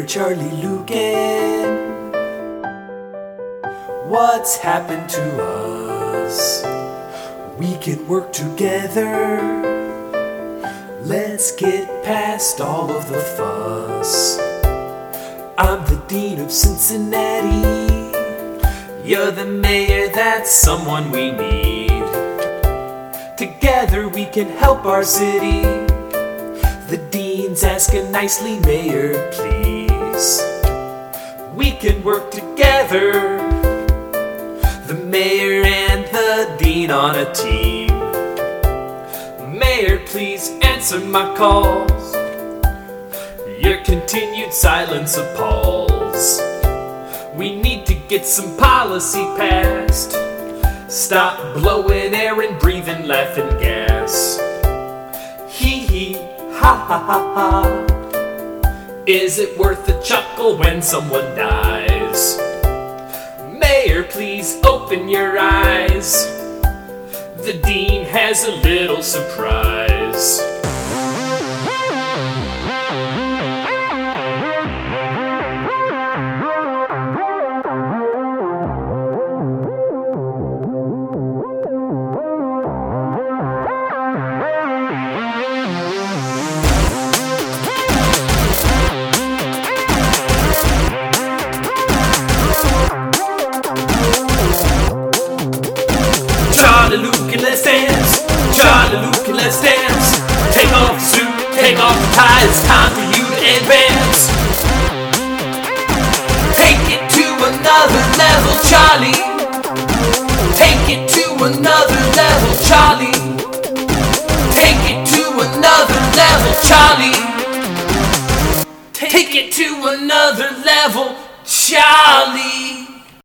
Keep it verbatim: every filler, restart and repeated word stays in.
Mayor Charlie Lucan. What's happened to us? We can work together. Let's get past all of the fuss. I'm the Dean of Cincinnati. You're the mayor, that's someone we need. Together we can help our city. The dean's asking nicely, Mayor, please. We can work together. The mayor and the dean on a team. Mayor, please answer my calls. Your continued silence appalls. We need to get some policy passed. Stop blowing air and breathing laughing gas. Hee hee, ha ha ha ha. Is it worth a chuckle when someone dies? Mayor, please open your eyes. The dean has a little surprise. Charlie Lucan, let's dance. Charlie Lucan, let's dance. Take off the suit, take off the tie. It's time for you to advance. Take it to another level, Charlie. Take it to another level, Charlie. Take it to another level, Charlie. Take it to another level, Charlie.